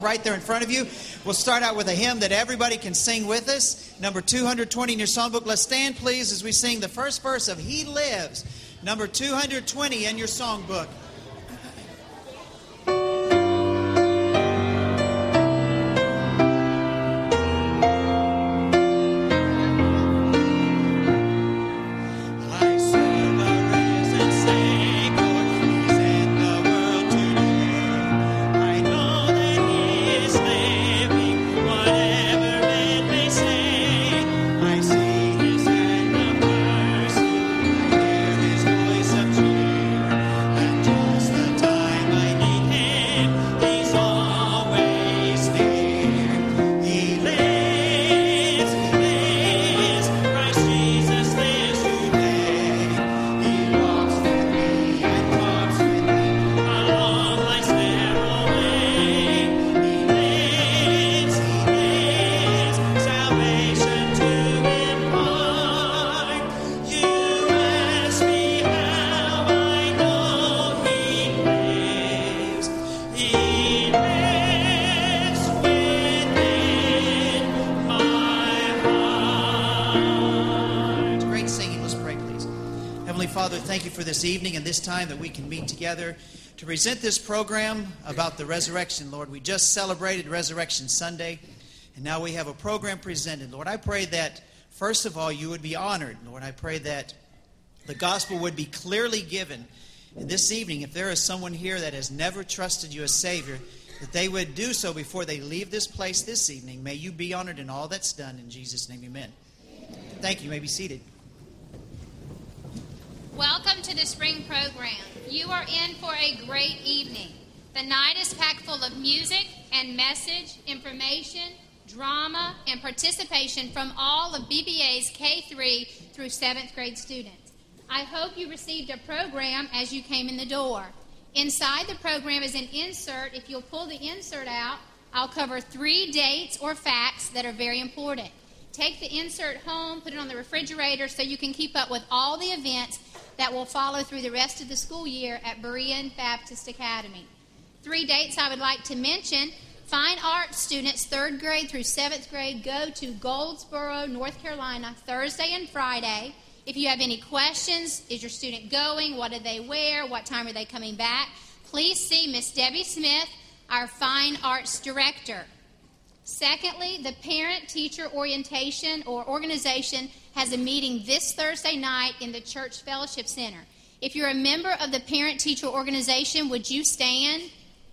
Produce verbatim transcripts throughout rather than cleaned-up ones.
Right there in front of you. We'll start out with a hymn that everybody can sing with us. Number two hundred twenty in your songbook. Let's stand, please, as we sing the first verse of He Lives. Number two hundred twenty in your songbook. This evening and this time that we can meet together to present this program about the resurrection, Lord. We just celebrated Resurrection Sunday, and now we have a program presented. Lord, I pray that, first of all, you would be honored. Lord, I pray that the gospel would be clearly given. And this evening, if there is someone here that has never trusted you as Savior, that they would do so before they leave this place this evening. May you be honored in all that's done. In Jesus' name, amen. Thank you. You may be seated. Welcome to the spring program. You are in for a great evening. The night is packed full of music and message, information, drama, and participation from all of B B A's K three through seventh grade students. I hope you received a program as you came in the door. Inside the program is an insert. If you'll pull the insert out, I'll cover three dates or facts that are very important. Take the insert home, put it on the refrigerator so you can keep up with all the events that will follow through the rest of the school year at Berean Baptist Academy. Three dates I would like to mention. Fine arts students, third grade through seventh grade, go to Goldsboro, North Carolina, Thursday and Friday. If you have any questions, is your student going? What do they wear? What time are they coming back? Please see Miss Debbie Smith, our Fine Arts Director. Secondly, the parent-teacher orientation or organization has a meeting this Thursday night in the Church Fellowship Center. If you're a member of the parent-teacher organization, would you stand?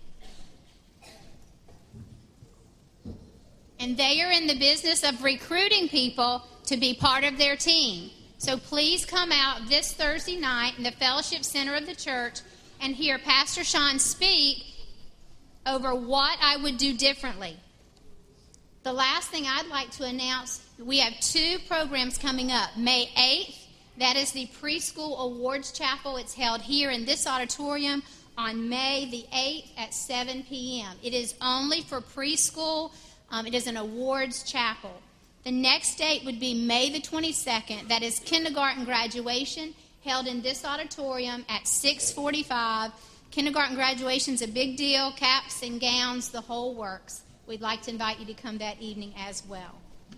And they are in the business of recruiting people to be part of their team. So please come out this Thursday night in the Fellowship Center of the church and hear Pastor Sean speak over what I would do differently. The last thing I'd like to announce, we have two programs coming up. May eighth, that is the Preschool Awards Chapel. It's held here in this auditorium on May the eighth at seven p.m. It is only for preschool. Um, it is an awards chapel. The next date would be May the twenty-second. That is kindergarten graduation, held in this auditorium at six forty-five. Kindergarten graduation is a big deal. Caps and gowns, the whole works. We'd like to invite you to come that evening as well.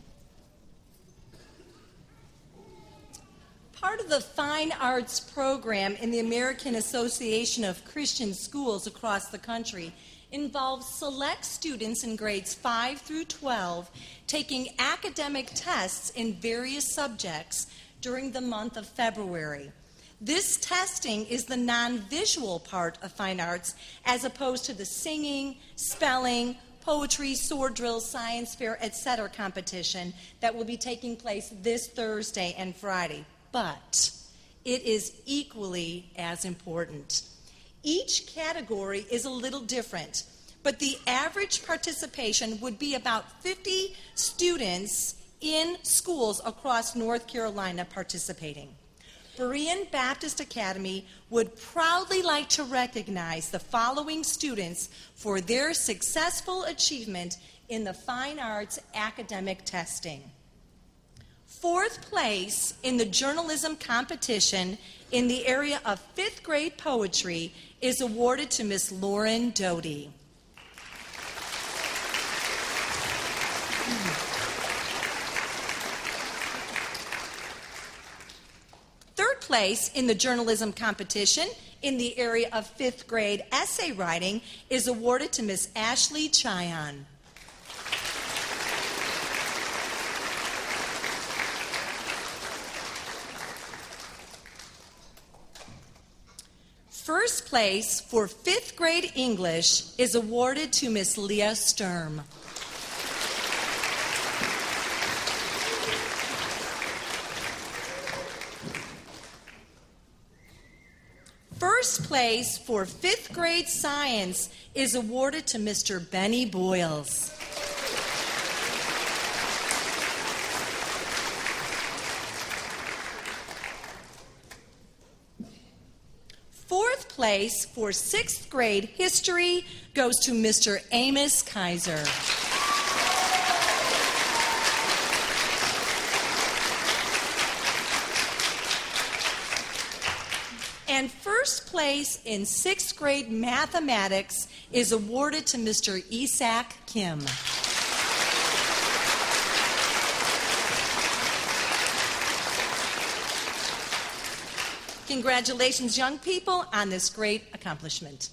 Part of the Fine Arts program in the American Association of Christian Schools across the country involves select students in grades five through twelve taking academic tests in various subjects during the month of February. This testing is the non-visual part of fine arts as opposed to the singing, spelling, poetry, sword drills, science fair, et cetera competition that will be taking place this Thursday and Friday. But it is equally as important. Each category is a little different, but the average participation would be about fifty students in schools across North Carolina participating. Berean Baptist Academy would proudly like to recognize the following students for their successful achievement in the fine arts academic testing. Fourth place in the journalism competition in the area of fifth grade poetry is awarded to Miss Lauren Doty. place in the journalism competition in the area of fifth grade essay writing is awarded to Miss Ashley Chyon. First place for fifth grade English is awarded to Miss Leah Sturm. First place for fifth grade science is awarded to Mister Benny Boyles. Fourth place for sixth grade history goes to Mister Amos Kaiser. And first place in sixth grade mathematics is awarded to Mister Isak Kim. Congratulations, young people, on this great accomplishment.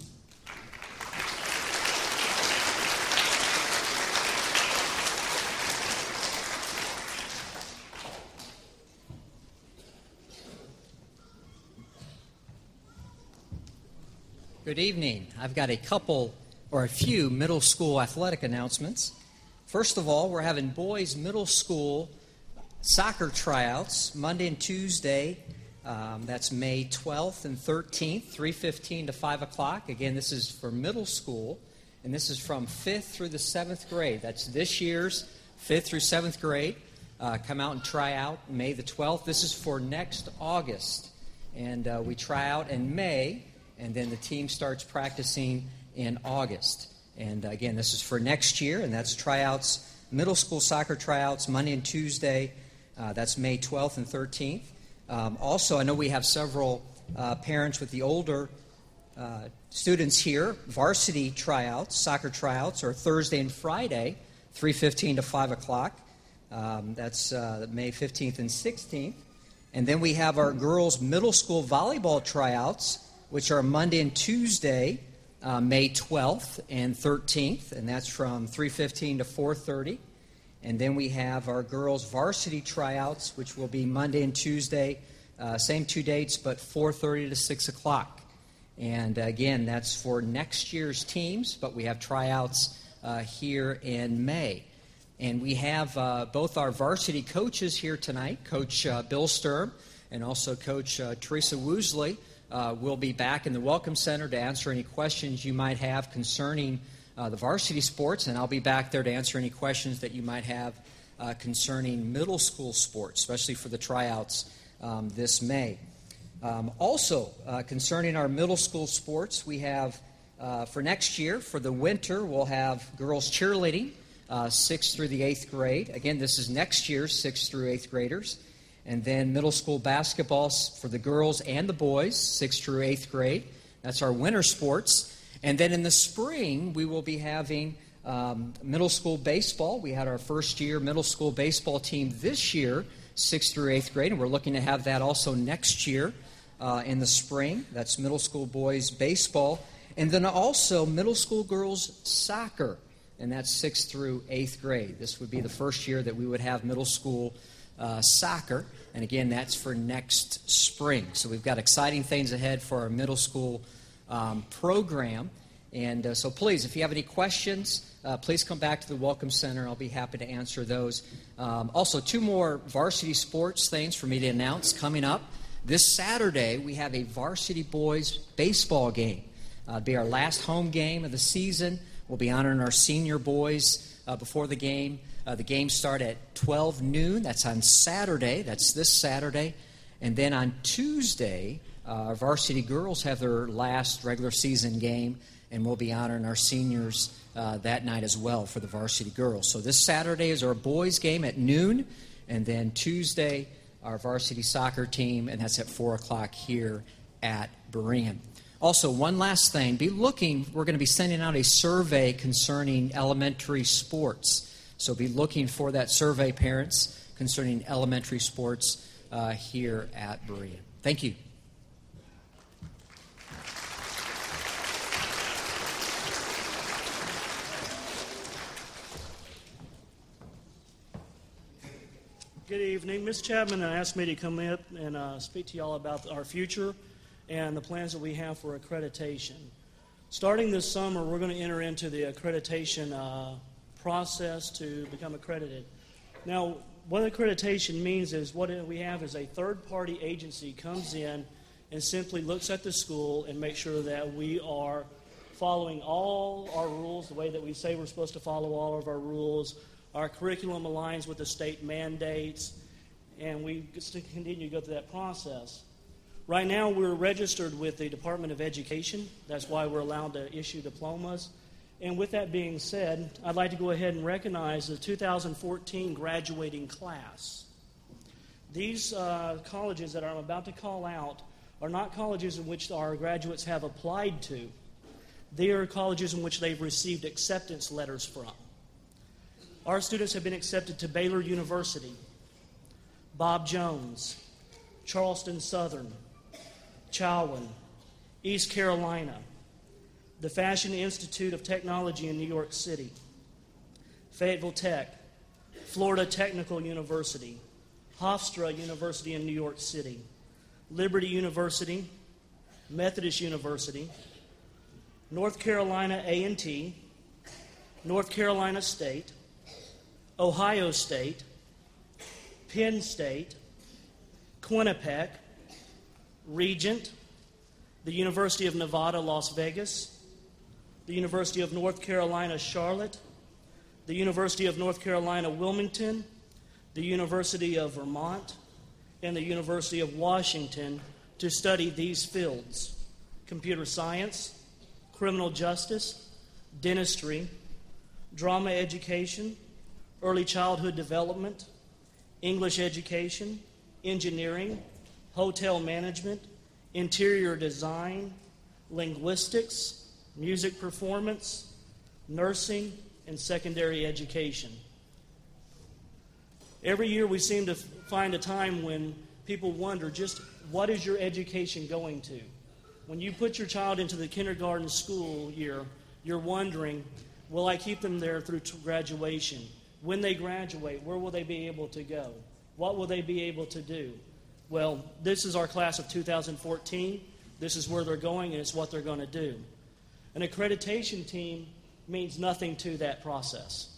Good evening. I've got a couple or a few middle school athletic announcements. First of all, we're having boys middle school soccer tryouts Monday and Tuesday. Um, that's May twelfth and thirteenth, three fifteen to five o'clock. Again, this is for middle school, and this is from fifth through the seventh grade. That's this year's fifth through seventh grade. Uh, come out and try out May the twelfth. This is for next August, and uh, we try out in May, and then the team starts practicing in August. And uh, again, this is for next year, and that's tryouts, middle school soccer tryouts, Monday and Tuesday. Uh, that's May twelfth and thirteenth. Um, also, I know we have several uh, parents with the older uh, students here. Varsity tryouts, soccer tryouts, are Thursday and Friday, three fifteen to five o'clock. Um, that's uh, May fifteenth and sixteenth. And then we have our girls' middle school volleyball tryouts, which are Monday and Tuesday, uh, May twelfth and thirteenth, and that's from three fifteen to four thirty. And then we have our girls' varsity tryouts, which will be Monday and Tuesday, uh, same two dates, but four thirty to six o'clock. And uh, again, that's for next year's teams, but we have tryouts uh, here in May. And we have uh, both our varsity coaches here tonight, Coach uh, Bill Sturm and also Coach uh, Teresa Woosley. Uh, will be back in the Welcome Center to answer any questions you might have concerning uh, the varsity sports, and I'll be back there to answer any questions that you might have uh, concerning middle school sports, especially for the tryouts um, this May. Um, also, uh, concerning our middle school sports, we have, uh, for next year, for the winter, we'll have girls cheerleading, uh, sixth through the eighth grade. Again, this is next year's sixth through eighth graders. And then middle school basketball for the girls and the boys, sixth through eighth grade. That's our winter sports. And then in the spring, we will be having um, middle school baseball. We had our first year middle school baseball team this year, sixth through eighth grade, and we're looking to have that also next year uh, in the spring. That's middle school boys baseball. And then also middle school girls soccer, and that's sixth through eighth grade. This would be the first year that we would have middle school Uh, soccer, and again, that's for next spring. So we've got exciting things ahead for our middle school um, program. And uh, so please, if you have any questions, uh, please come back to the Welcome Center. I'll be happy to answer those. Um, also, two more varsity sports things for me to announce coming up. This Saturday, we have a varsity boys baseball game. Uh, it'll be our last home game of the season. We'll be honoring our senior boys uh, before the game. Uh, the games start at twelve noon. That's on Saturday. That's this Saturday. And then on Tuesday, uh, our varsity girls have their last regular season game, and we'll be honoring our seniors uh, that night as well for the varsity girls. So this Saturday is our boys game at noon, and then Tuesday, our varsity soccer team, and that's at four o'clock here at Berean. Also, one last thing. Be looking, we're going to be sending out a survey concerning elementary sports. So be looking for that survey, parents, concerning elementary sports uh, here at Berean. Thank you. Good evening. Miz Chapman asked me to come up and uh, speak to you all about our future and the plans that we have for accreditation. Starting this summer, we're going to enter into the accreditation uh, process to become accredited. Now, what accreditation means is what we have is a third-party agency comes in and simply looks at the school and makes sure that we are following all our rules the way that we say we're supposed to follow all of our rules. Our curriculum aligns with the state mandates, and we continue to go through that process. Right now, we're registered with the Department of Education. That's why we're allowed to issue diplomas. And with that being said, I'd like to go ahead and recognize the two thousand fourteen graduating class. These uh, colleges that I'm about to call out are not colleges in which our graduates have applied to. They are colleges in which they've received acceptance letters from. Our students have been accepted to Baylor University, Bob Jones, Charleston Southern, Chowan, East Carolina, the Fashion Institute of Technology in New York City, Fayetteville Tech, Florida Technical University, Hofstra University in New York City, Liberty University, Methodist University, North Carolina A and T, North Carolina State, Ohio State, Penn State, Quinnipiac, Regent, the University of Nevada, Las Vegas, the University of North Carolina, Charlotte, the University of North Carolina, Wilmington, the University of Vermont, and the University of Washington to study these fields: computer science, criminal justice, dentistry, drama education, early childhood development, English education, engineering, hotel management, interior design, linguistics, music performance, nursing, and secondary education. Every year we seem to find a time when people wonder just what is your education going to? When you put your child into the kindergarten school year, you're wondering, will I keep them there through graduation? When they graduate, where will they be able to go? What will they be able to do? Well, this is our class of two thousand fourteen. This is where they're going, and it's what they're going to do. An accreditation team means nothing to that process.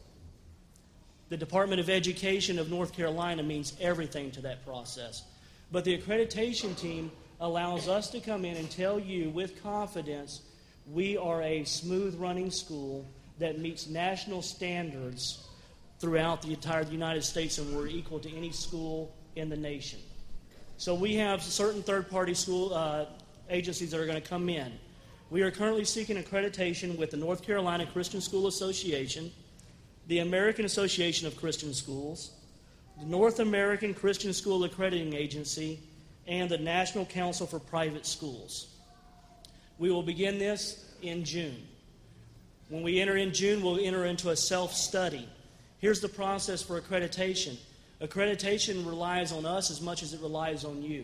The Department of Education of North Carolina means everything to that process. But the accreditation team allows us to come in and tell you with confidence we are a smooth-running school that meets national standards throughout the entire United States, and we're equal to any school in the nation. So we have certain third-party school uh, agencies that are going to come in. We are currently seeking accreditation with the North Carolina Christian School Association, the American Association of Christian Schools, the North American Christian School Accrediting Agency, and the National Council for Private Schools. We will begin this in June. When we enter in June, we'll enter into a self-study. Here's the process for accreditation. Accreditation relies on us as much as it relies on you.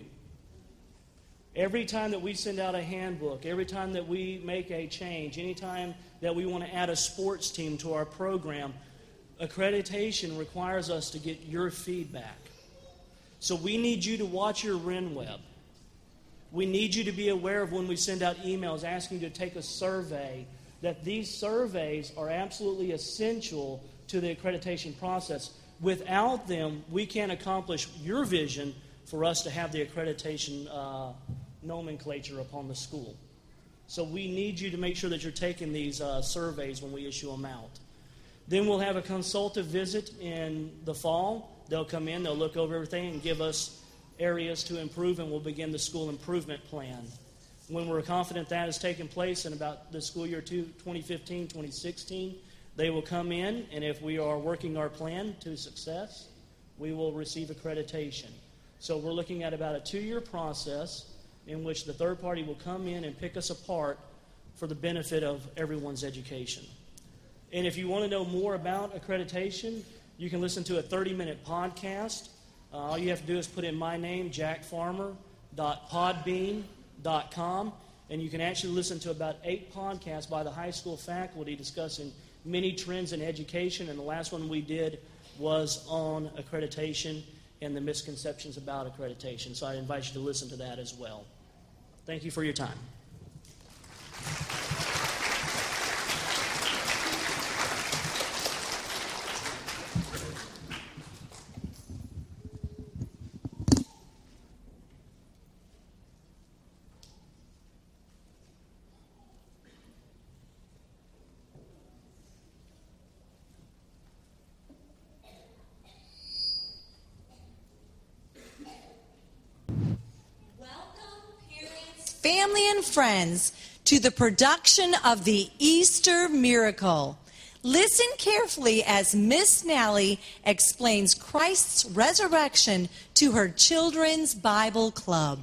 Every time that we send out a handbook, every time that we make a change, anytime that we want to add a sports team to our program, accreditation requires us to get your feedback. So we need you to watch your RenWeb. We need you to be aware of when we send out emails asking you to take a survey, that these surveys are absolutely essential to the accreditation process. Without them, we can't accomplish your vision for us to have the accreditation uh, nomenclature upon the school. So we need you to make sure that you're taking these uh, surveys when we issue them out. Then we'll have a consultative visit in the fall. They'll come in, they'll look over everything and give us areas to improve, and we'll begin the school improvement plan. When we're confident that has taken place in about the school year twenty fifteen twenty sixteen, they will come in, and if we are working our plan to success, we will receive accreditation. So we're looking at about a two-year process in which the third party will come in and pick us apart for the benefit of everyone's education. And if you want to know more about accreditation, you can listen to a thirty-minute podcast. Uh, all you have to do is put in my name, Jack Farmer, dot podbean dot com, and you can actually listen to about eight podcasts by the high school faculty discussing many trends in education, and the last one we did was on accreditation and the misconceptions about accreditation. So I invite you to listen to that as well. Thank you for your time. Family and friends, to the production of the Easter Miracle. Listen carefully as Miss Nally explains Christ's resurrection to her children's Bible club.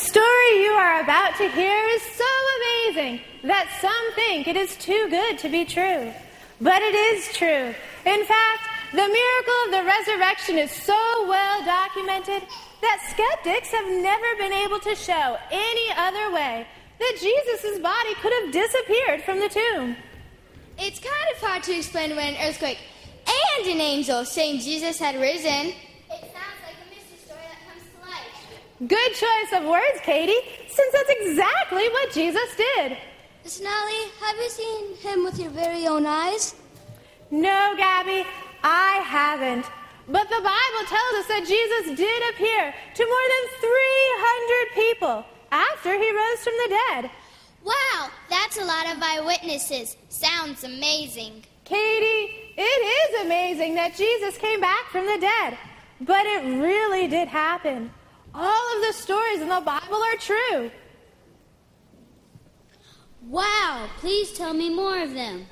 story you are about to hear is so amazing that some think it is too good to be true. But it is true. In fact, the miracle of the resurrection is so well documented that skeptics have never been able to show any other way that Jesus' body could have disappeared from the tomb. It's kind of hard to explain when an earthquake and an angel saying Jesus had risen. It sounds like a mystery story that comes to life. Good choice of words, Katie, since that's exactly what Jesus did. Snelly, have you seen him with your very own eyes? No, Gabby, I haven't. But the Bible tells us that Jesus did appear to more than three hundred people after he rose from the dead. Wow, that's a lot of eyewitnesses. Sounds amazing. Katie, it is amazing that Jesus came back from the dead. But it really did happen. All of the stories in the Bible are true. Wow, please tell me more of them.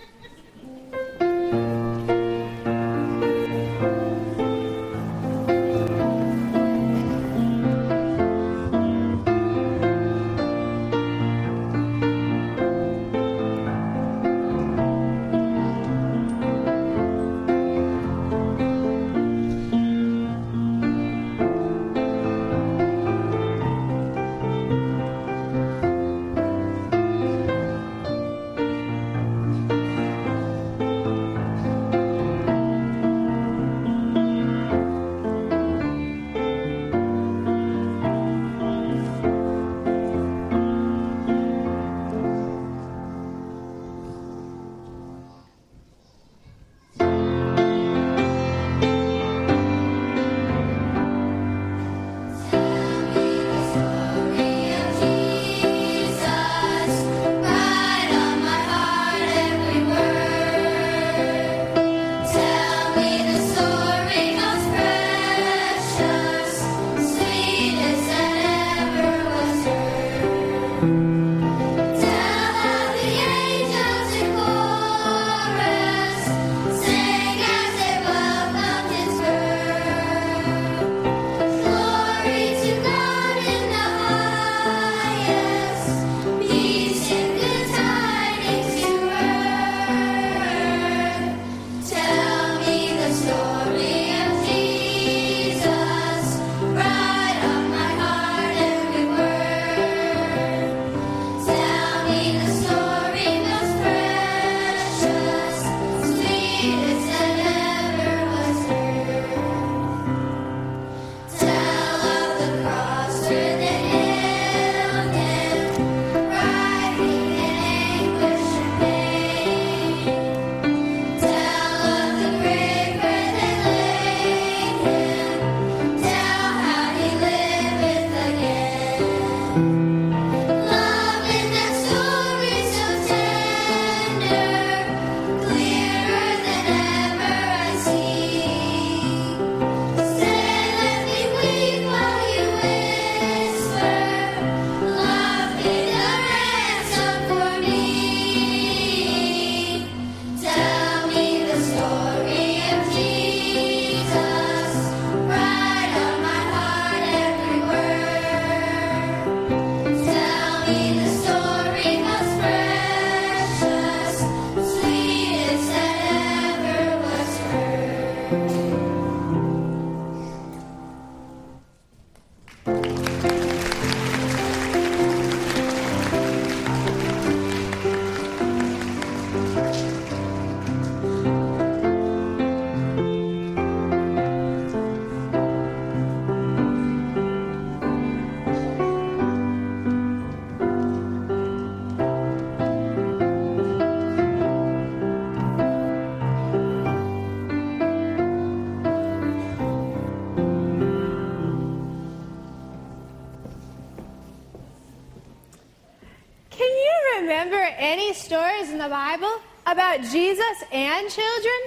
remember any stories in the Bible about Jesus and children?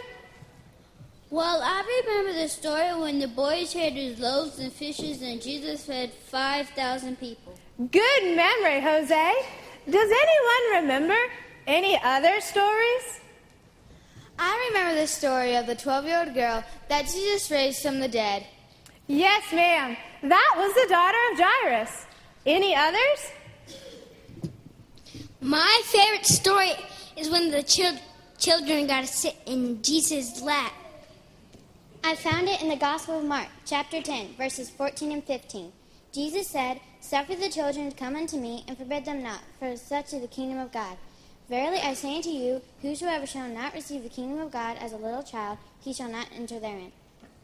Well, I remember the story when the boys shared his loaves and fishes and Jesus fed five thousand people. Good memory, Jose. Does anyone remember any other stories? I remember the story of the twelve-year-old girl that Jesus raised from the dead. Yes, ma'am. That was the daughter of Jairus. Any others? My favorite story is when the chil- children got to sit in Jesus' lap. I found it in the Gospel of Mark, chapter ten, verses fourteen and fifteen. Jesus said, "Suffer the children to come unto me, and forbid them not, for such is the kingdom of God. Verily I say unto you, whosoever shall not receive the kingdom of God as a little child, he shall not enter therein."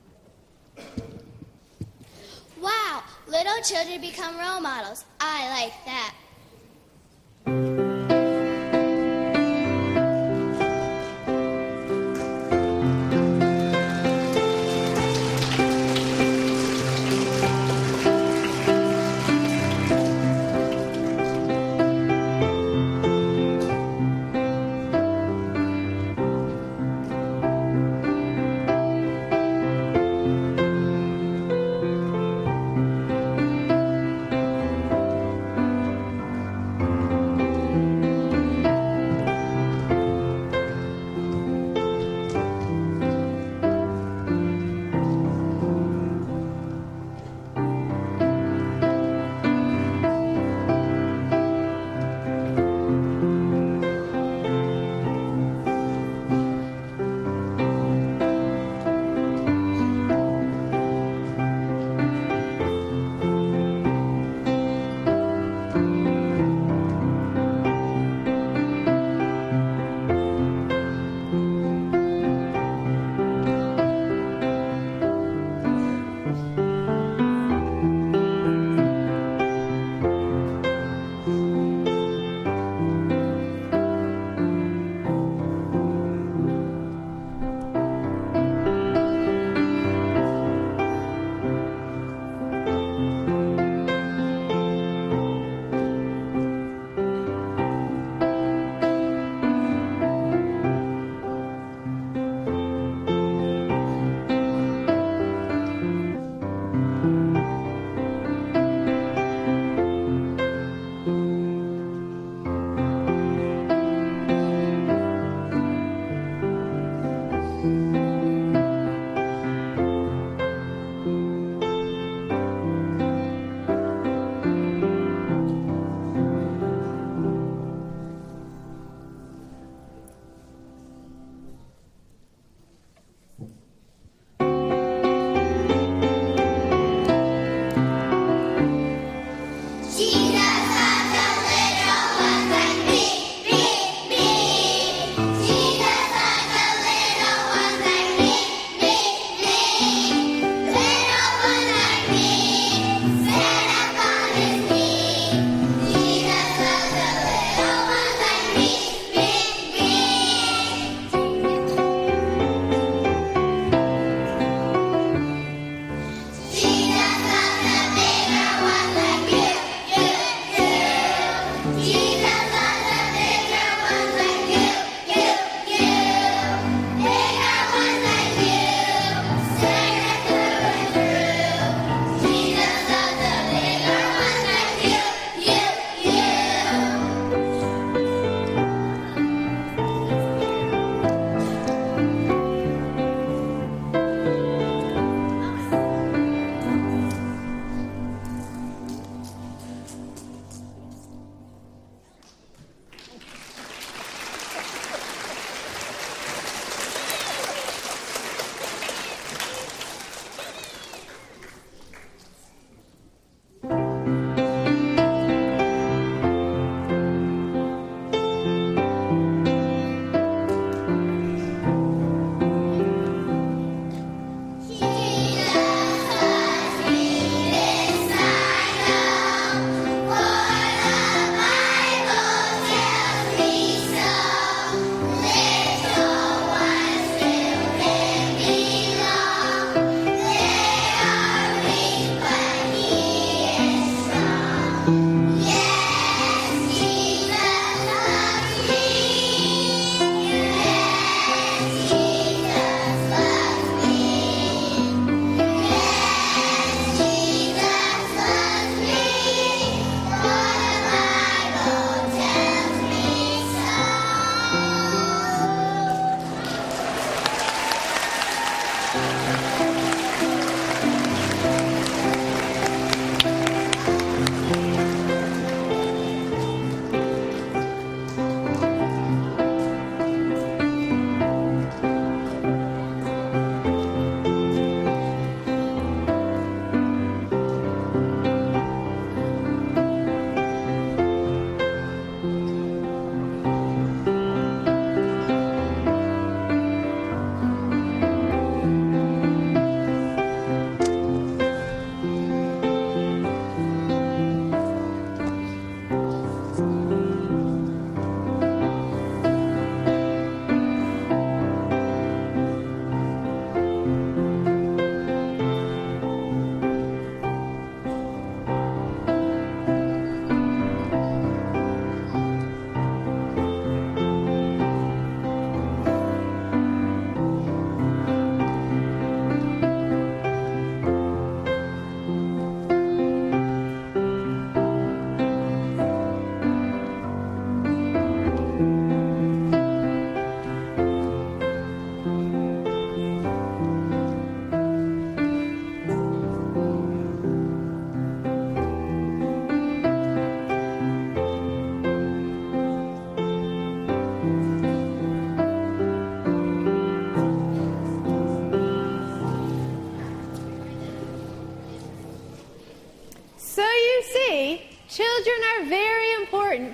Wow, little children become role models. I like that.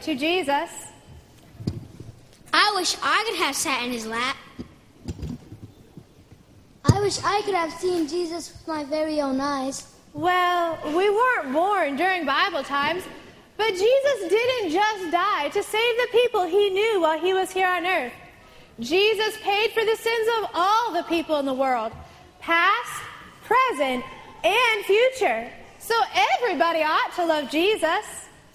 to Jesus. I wish I could have sat in his lap. I wish I could have seen Jesus with my very own eyes. Well, we weren't born during Bible times, but Jesus didn't just die to save the people he knew while he was here on earth. Jesus paid for the sins of all the people in the world, past, present, and future. So everybody ought to love Jesus.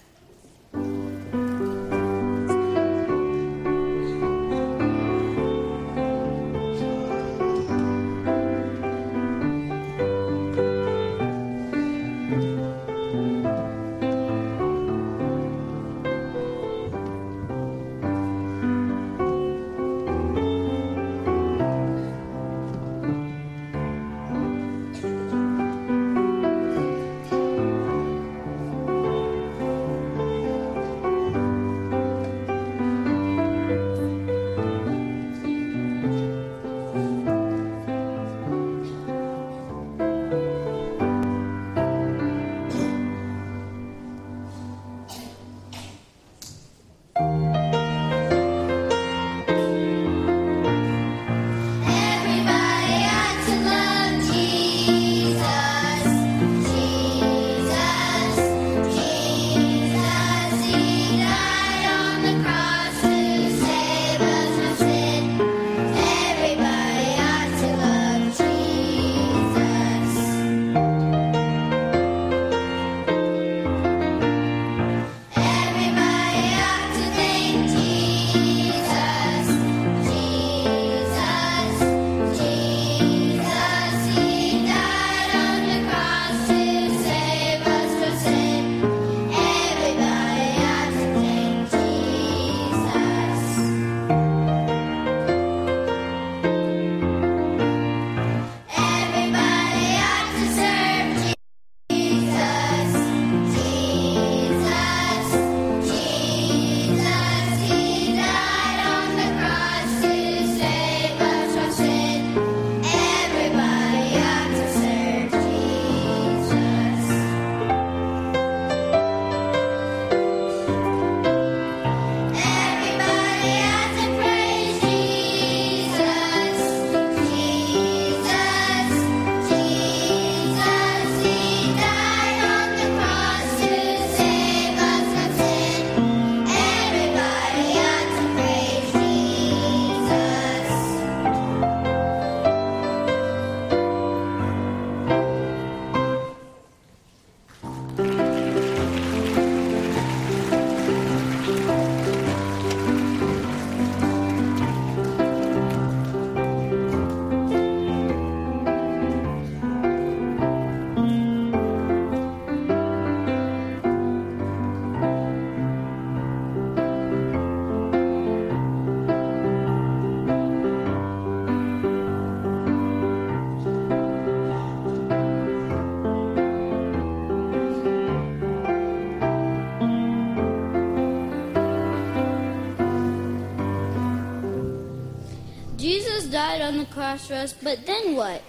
died on the cross for us, but then what?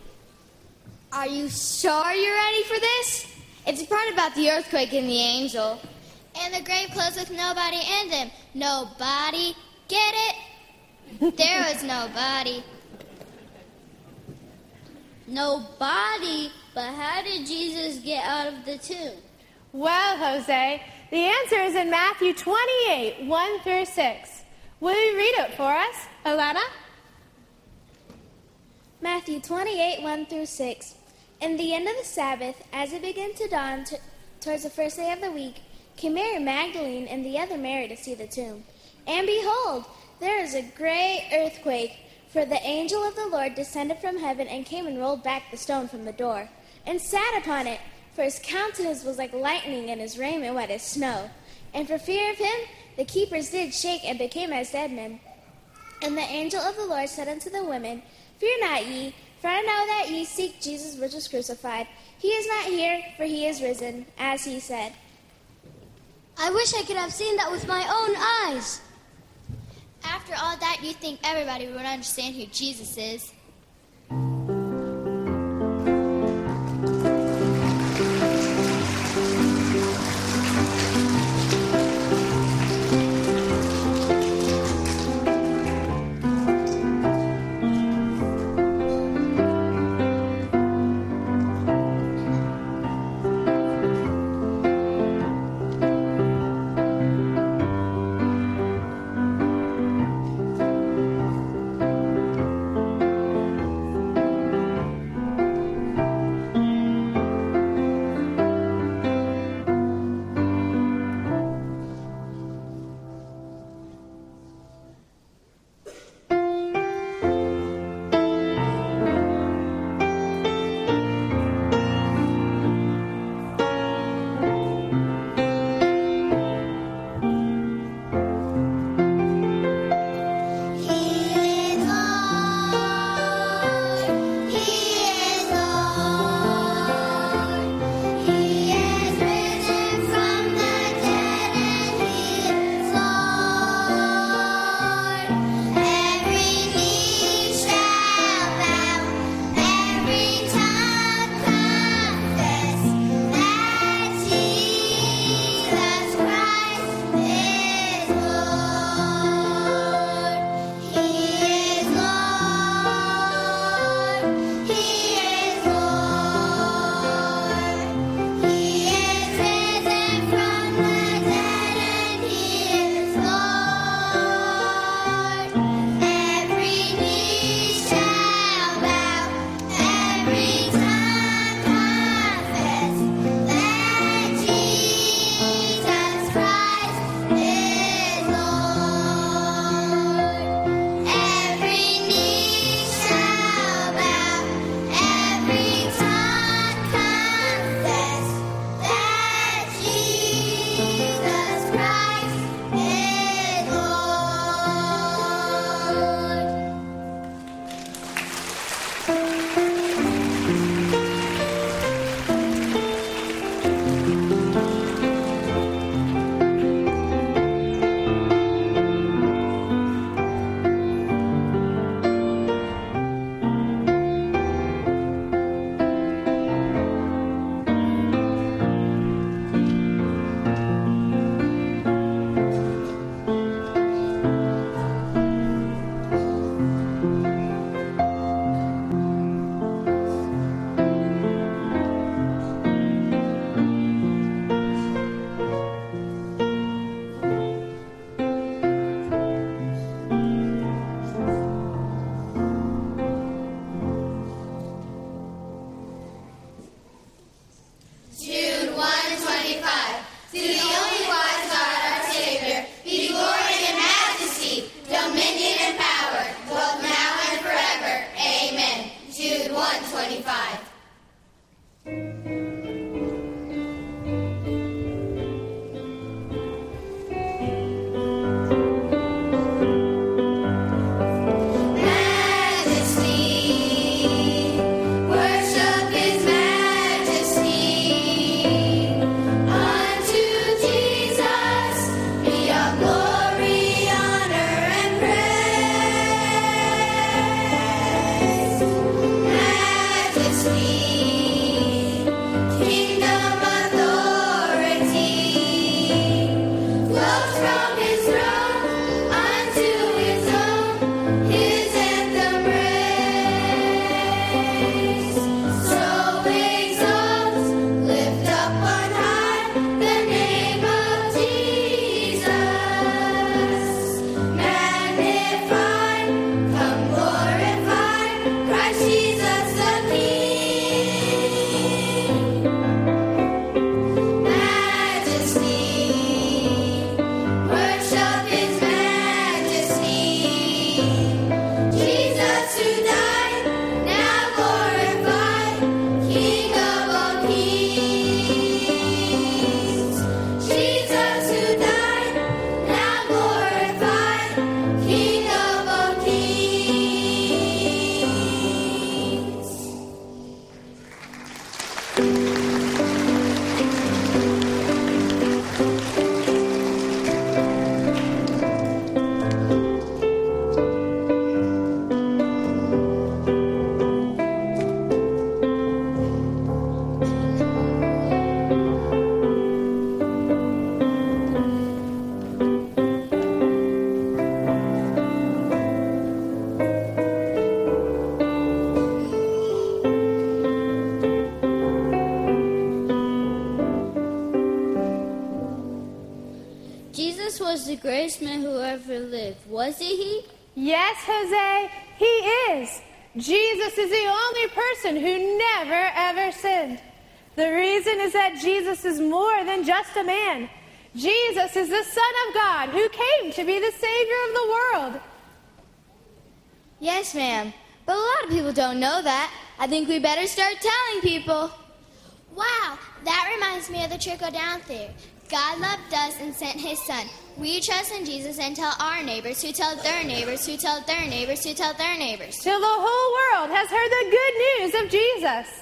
Are you sure you're ready for this? It's a part about the earthquake and the angel. And the grave closed with nobody in them. Nobody. Get it? There was nobody. Nobody. But how did Jesus get out of the tomb? Well, Jose, the answer is in Matthew twenty-eight, one through six. Will you read it for us, Alana? Matthew twenty-eight, one through six. In the end of the Sabbath, as it began to dawn t- towards the first day of the week, came Mary Magdalene and the other Mary to see the tomb. And behold, there was a great earthquake, for the angel of the Lord descended from heaven and came and rolled back the stone from the door, and sat upon it, for his countenance was like lightning and his raiment white as snow. And for fear of him, the keepers did shake and became as dead men. And the angel of the Lord said unto the women, Fear not ye, for I know that ye seek Jesus which was crucified. He is not here, for he is risen, as he said. I wish I could have seen that with my own eyes. After all that, you think everybody would understand who Jesus is. Jesus was the greatest man who ever lived. Wasn't he? Yes, Jose, he is. Jesus is the only person who never, ever sinned. The reason is that Jesus is more than just a man. Jesus is the Son of God who came to be the Savior of the world. Yes, ma'am. But a lot of people don't know that. I think we better start telling people. Wow, that reminds me of the trickle-down theory. God loved us and sent his Son. We trust in Jesus and tell our neighbors who tell their neighbors who tell their neighbors who tell their neighbors. Till the whole world has heard the good news of Jesus.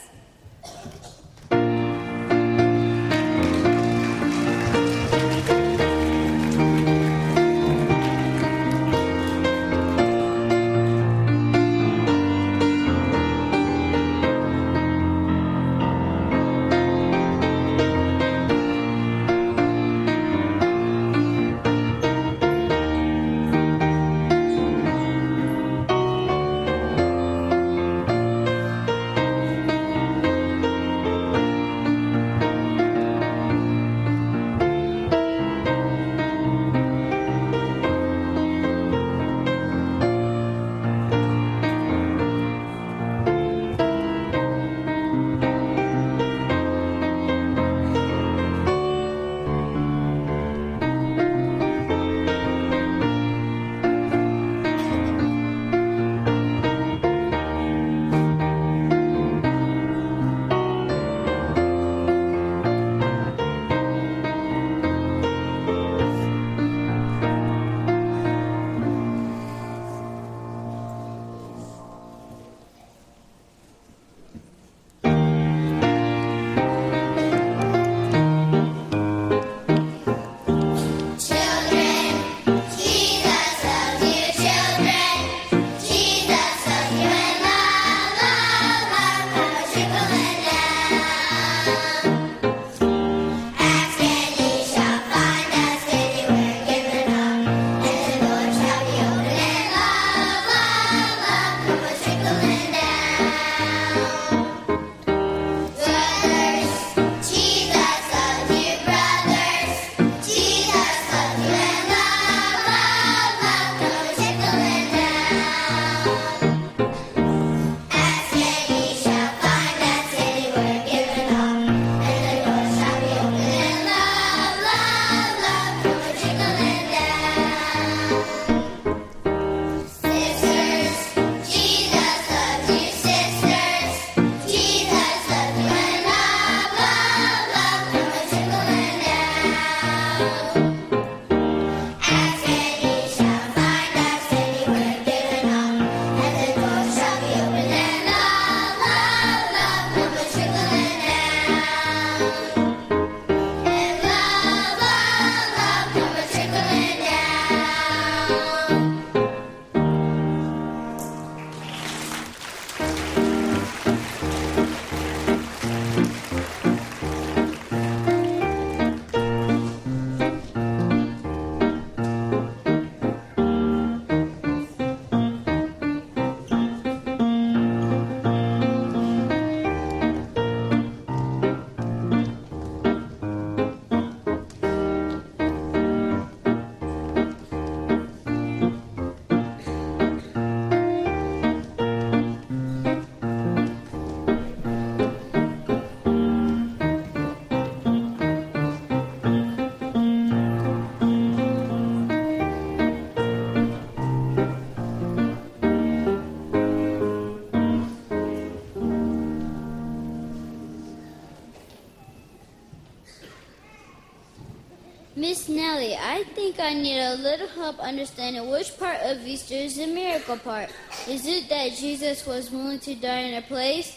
Miss Nellie, I think I need a little help understanding which part of Easter is the miracle part. Is it that Jesus was willing to die in our place?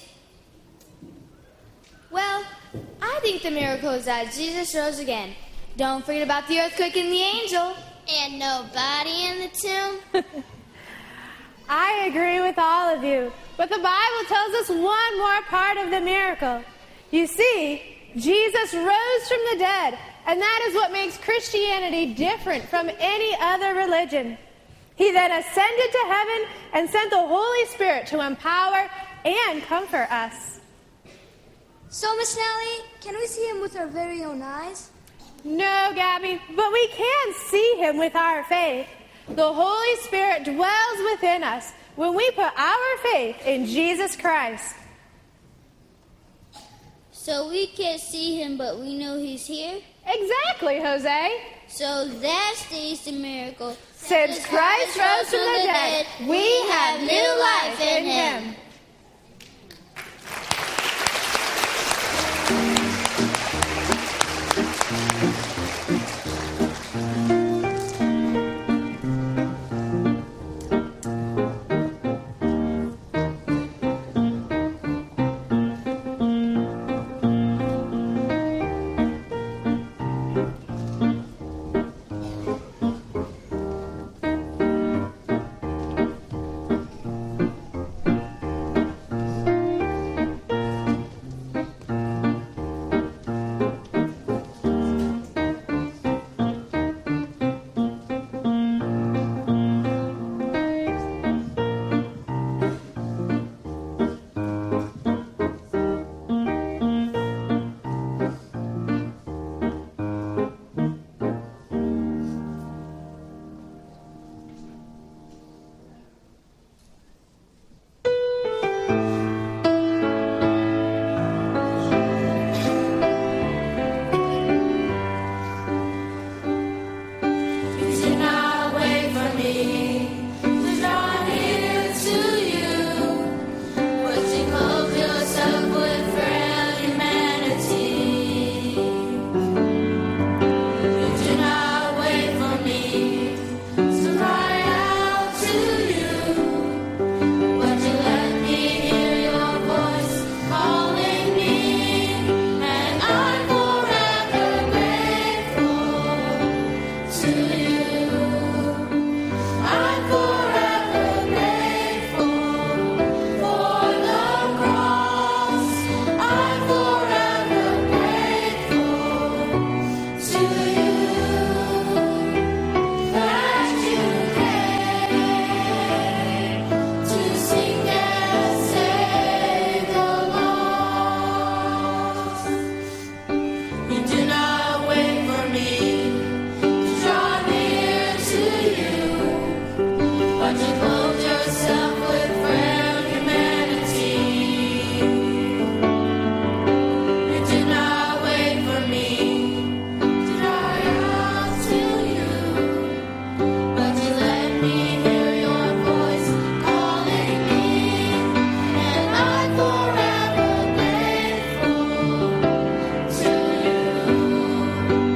Well, I think the miracle is that Jesus rose again. Don't forget about the earthquake and the angel. And no body in the tomb. I agree with all of you, but the Bible tells us one more part of the miracle. You see, Jesus rose from the dead, and that is what makes Christianity different from any other religion. He then ascended to heaven and sent the Holy Spirit to empower and comfort us. So, Miss Nellie, can we see him with our very own eyes? No, Gabby, but we can see him with our faith. The Holy Spirit dwells within us when we put our faith in Jesus Christ. So we can't see him, but we know he's here? Exactly, Jose. So that's the Easter miracle. Since Christ rose from the dead, we have new life in him.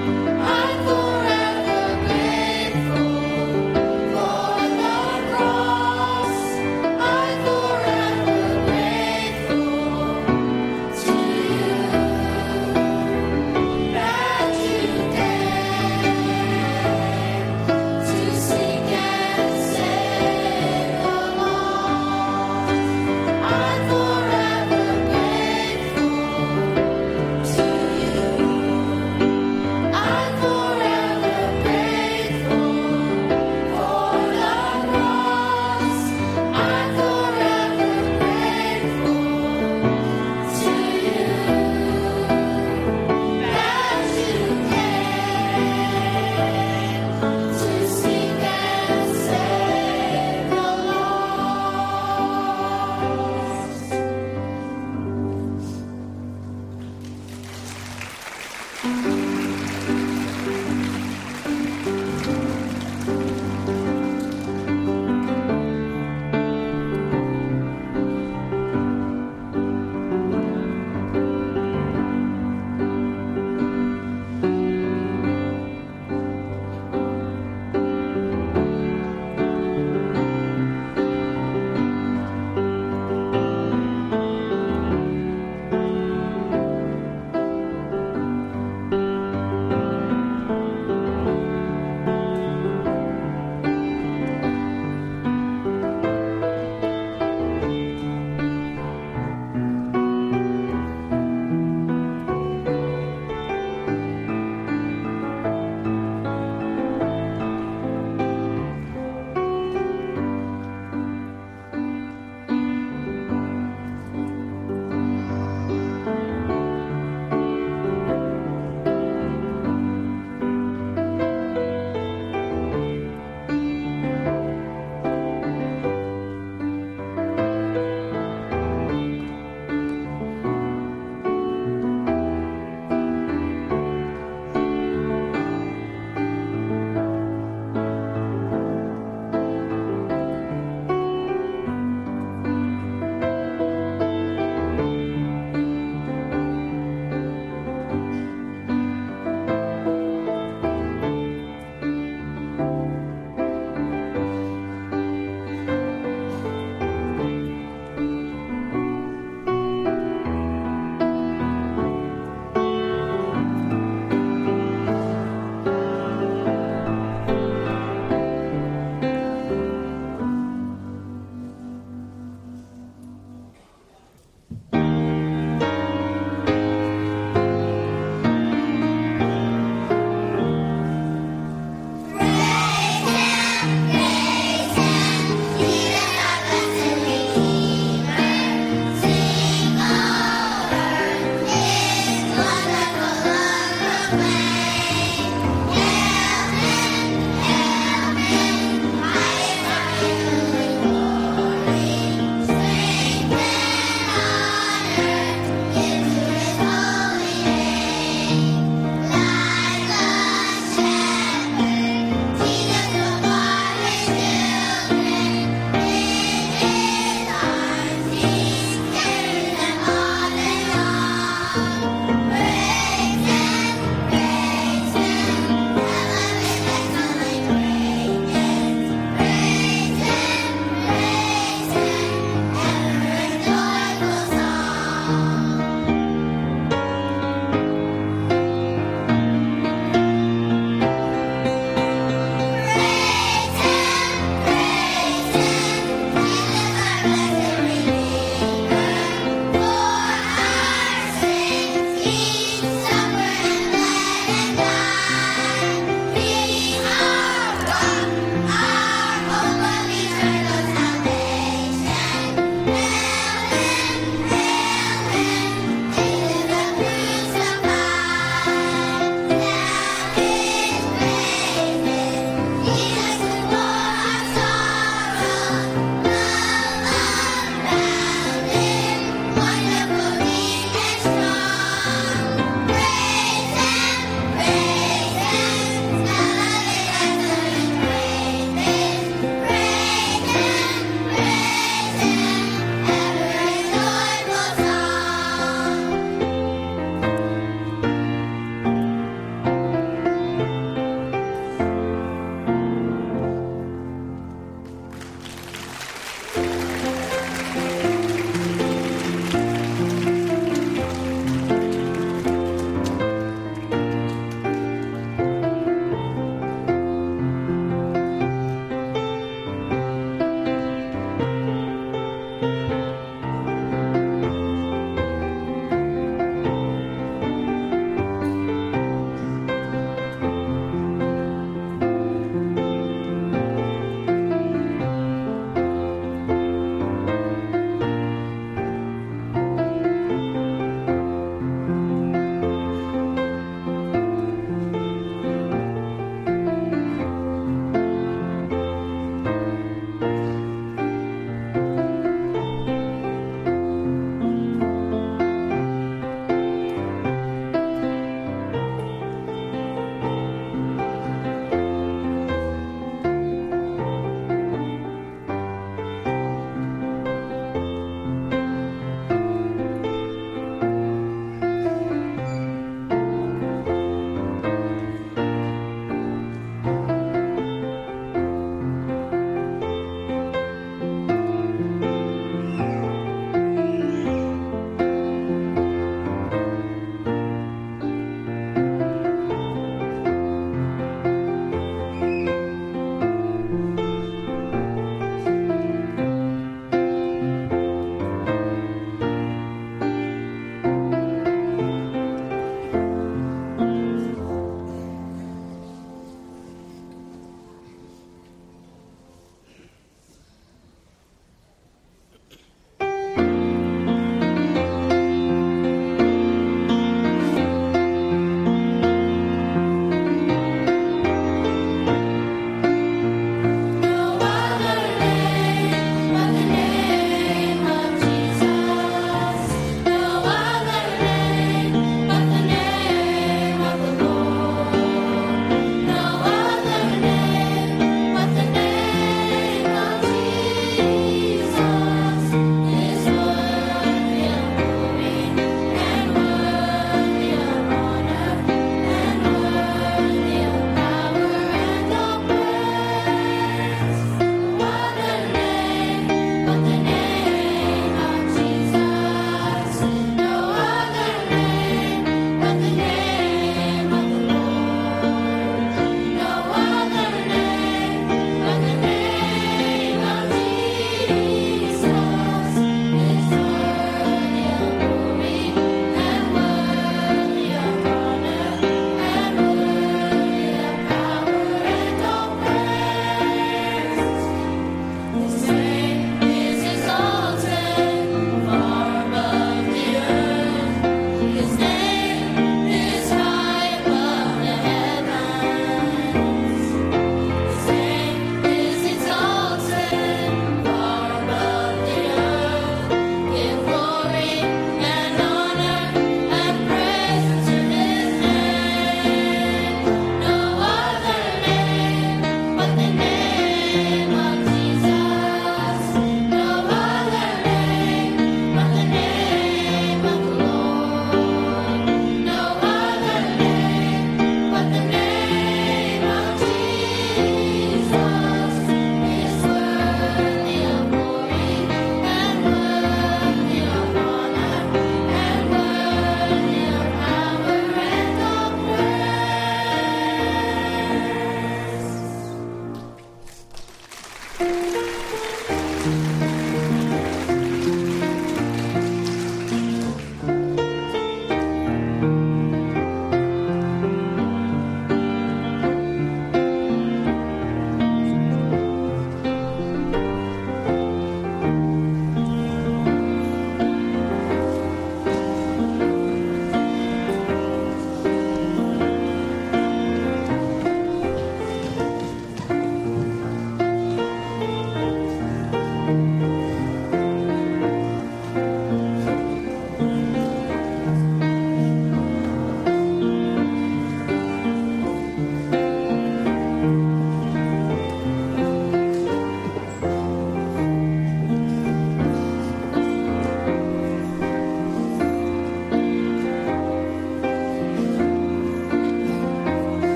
Cross.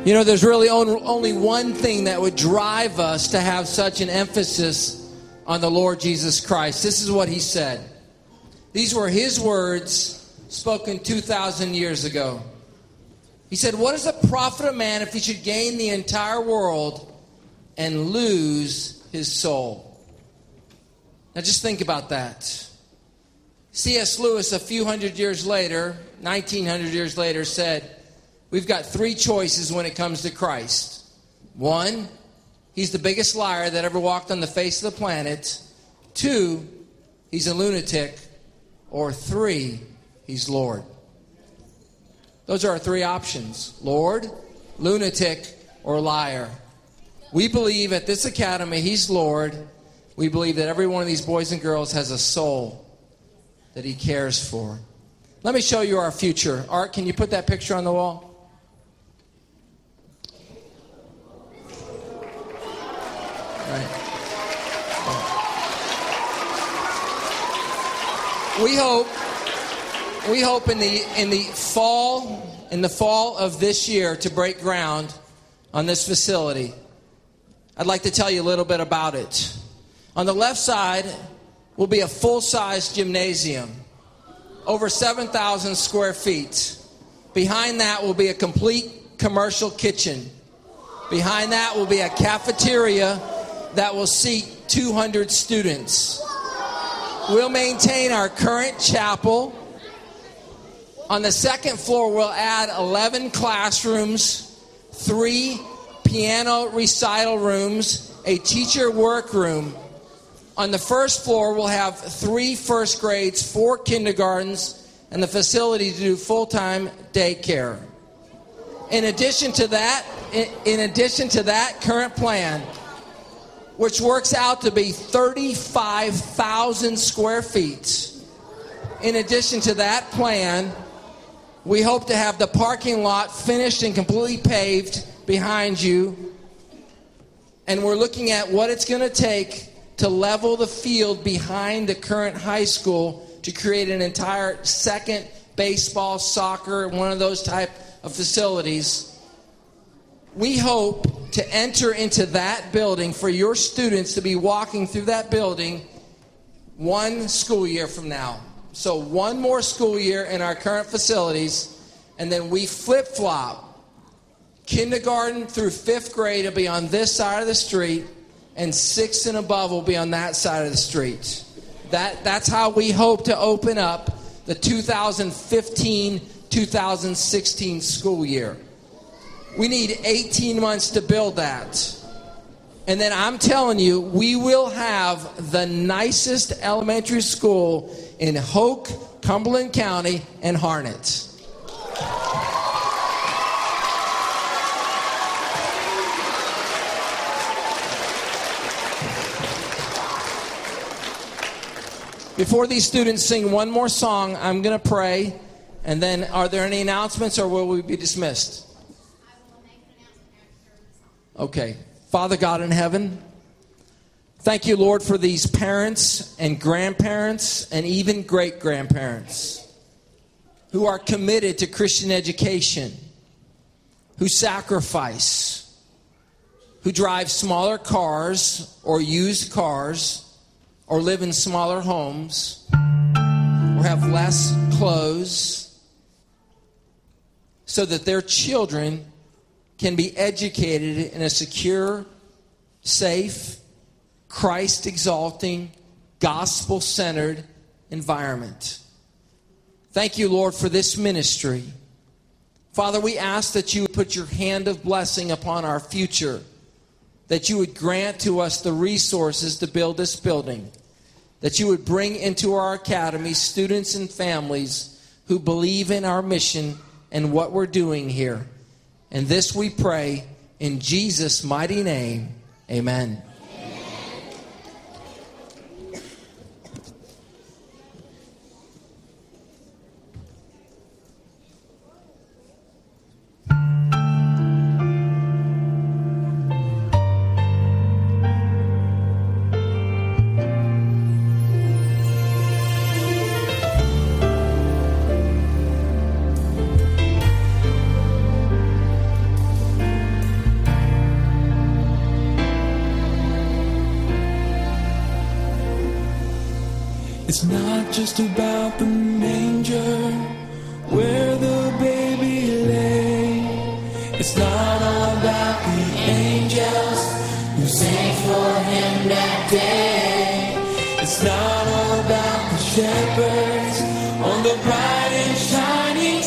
You know, there's really only one thing that would drive us to have such an emphasis on the Lord Jesus Christ. This is what he said. These were his words spoken two thousand years ago. He said, "What does it profit a man if he should gain the entire world and lose his soul?" Now just think about that. C S Lewis, a few hundred years later, nineteen hundred years later, said, we've got three choices when it comes to Christ. One, he's the biggest liar that ever walked on the face of the planet. Two, he's a lunatic. Or three, he's Lord. Those are our three options. Lord, lunatic, or liar. We believe at this academy he's Lord. We believe that every one of these boys and girls has a soul that he cares for. Let me show you our future. Art, can you put that picture on the wall? Right. We hope we hope in the in the fall in the fall of this year to break ground on this facility. I'd like to tell you a little bit about it. On the left side will be a full-size gymnasium, over seven thousand square feet. Behind that will be a complete commercial kitchen. Behind that will be a cafeteria that will seat two hundred students. We'll maintain our current chapel. On the second floor, we'll add eleven classrooms, three piano recital rooms, a teacher workroom. On the first floor, we'll have three first grades, four kindergartens, and the facility to do full-time daycare. In addition to that, in addition to that current plan, which works out to be thirty-five thousand square feet. In addition to that plan, we hope to have the parking lot finished and completely paved behind you. And we're looking at what it's going to take to level the field behind the current high school to create an entire second baseball, soccer, one of those type of facilities. We hope to enter into that building for your students to be walking through that building one school year from now. So one more school year in our current facilities, and then we flip-flop. Kindergarten through fifth grade will be on this side of the street, and sixth and above will be on that side of the street. That, that's how we hope to open up the two thousand fifteen two thousand sixteen school year. We need eighteen months to build that. And then I'm telling you, we will have the nicest elementary school in Hoke, Cumberland County, and Harnett. Before these students sing one more song, I'm going to pray. And then, are there any announcements, or will we be dismissed? Okay. Father God in heaven, thank you, Lord, for these parents and grandparents and even great-grandparents who are committed to Christian education, who sacrifice, who drive smaller cars or used cars or live in smaller homes or have less clothes so that their children can be educated in a secure, safe, Christ-exalting, gospel-centered environment. Thank you, Lord, for this ministry. Father, we ask that you would put your hand of blessing upon our future, that you would grant to us the resources to build this building, that you would bring into our academy students and families who believe in our mission and what we're doing here. And this we pray in Jesus' mighty name. Amen. It's not just about the manger where the baby lay. It's not all about the angels who sang for him that day. It's not all about the shepherds on the bright and shining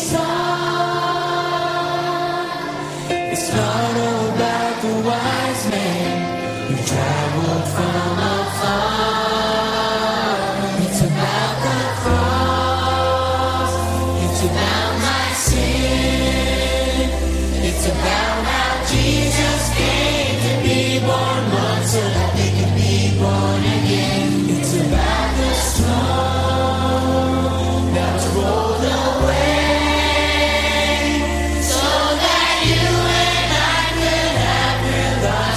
star. It's not all about the wise men who traveled from afar. It's about the cross. It's about my sin. It's about how Jesus came to be born once so that we could be born again. It's about the storm that was rolled away so that you and I could have real life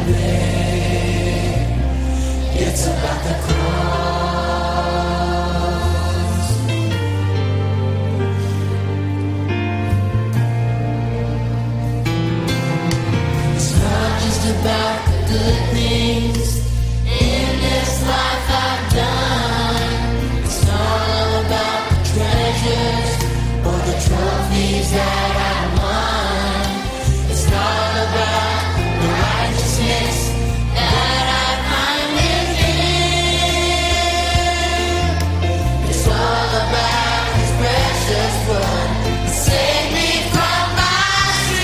someday. It's about the cross. It's not just about the good things in this life I've done. It's not all about the treasures or the trophies that I won. It's not about the righteousness that I find within. It's all about His precious blood that saved me from my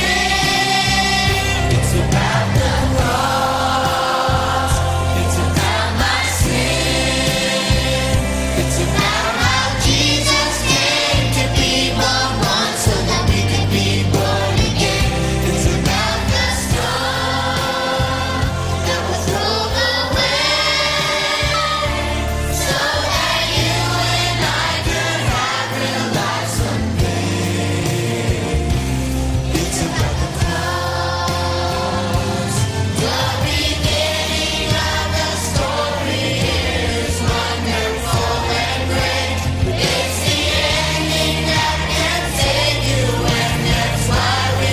sin. It's about the cross. It's about my sin. It's about how Jesus came to be born once so that we could be born again. It's about the storm that was rolled away so that you and I could have real life someday. It's about the cross. The beginning of the story is wonderful and great. It's the ending that can save you, and that's why we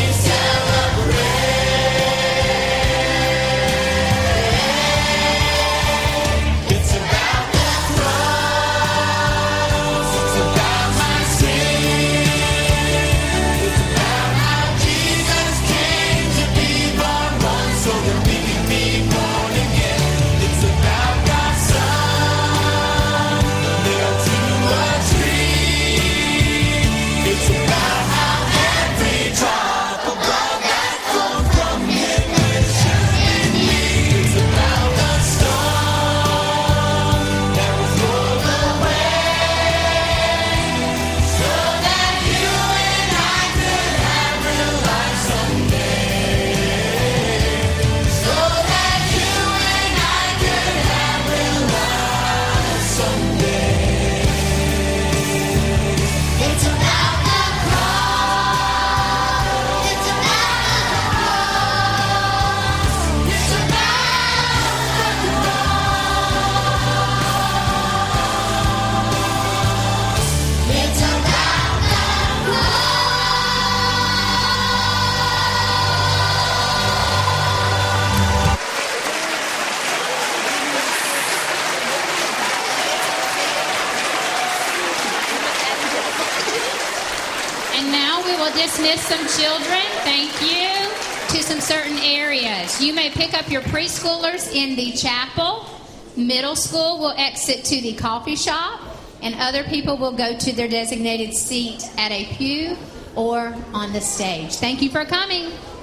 celebrate. It's about the cross. It's about my sin. It's about how Jesus came to be born once so that we can be born again. It's about God's Son nailed to a tree. It's about how every drop of blood that flowed from Him will shine in me. It's about the storm that was rolled away so that you and I could have real life someday. So that you and I could have real life someday. It's about the cross. It's about the cross. It's about the cross. It's about the And now we will dismiss some children, thank you, to some certain areas. You may pick up your preschoolers in the chapel. Middle school will exit to the coffee shop, and other people will go to their designated seat at a pew or on the stage. Thank you for coming.